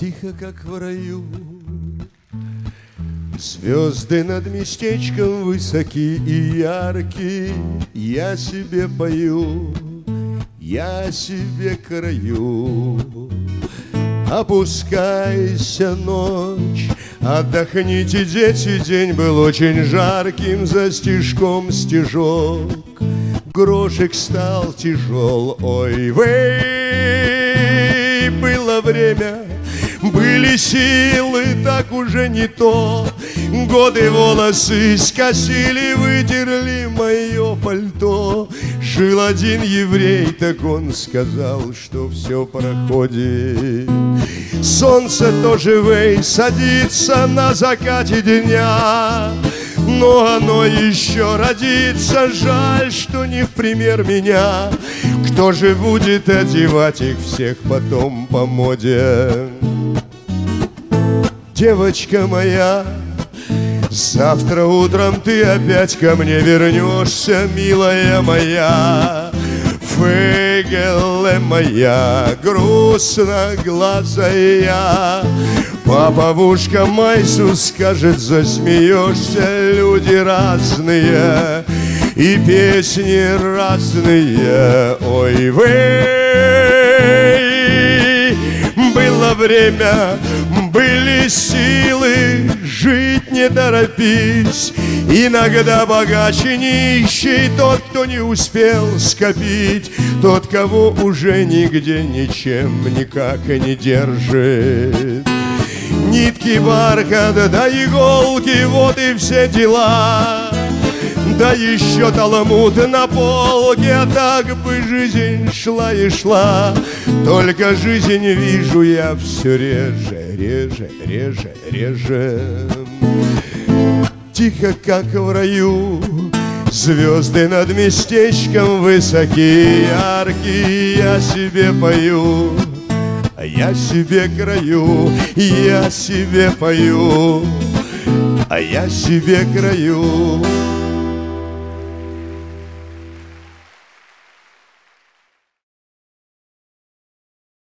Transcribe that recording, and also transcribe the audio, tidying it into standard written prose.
Тихо, как в раю, звезды над местечком высоки и яркие. Я себе пою, я себе краю. Опускайся, ночь, отдохните, дети, день был очень жарким. За стежком стежок, грошек стал тяжел. Ой, вей, было время, были силы, так уже не то. Годы волосы скосили, вытерли мое пальто. Жил один еврей, так он сказал, что все проходит. Солнце тоже, вей, садится на закате дня, но оно еще родится. Жаль, что не в пример меня. Кто же будет одевать их всех потом по моде? Девочка моя, завтра утром ты опять ко мне вернешься, милая моя. Фегеле моя, грустноглазая. Папа в ушко Майсу скажет, засмеешься. Люди разные и песни разные. Ой, вей, было время, были силы, жить не торопись. Иногда богаче нищий тот, кто не успел скопить, тот, кого уже нигде ничем никак не держит. Нитки, бархат, да иголки, вот и все дела. Да еще талмуд на полке, так бы жизнь шла и шла. Только жизнь вижу я все реже, реже, реже, реже. Тихо, как в раю, звезды над местечком высокие, яркие. Я себе пою, я себе краю, я себе пою, а я себе краю.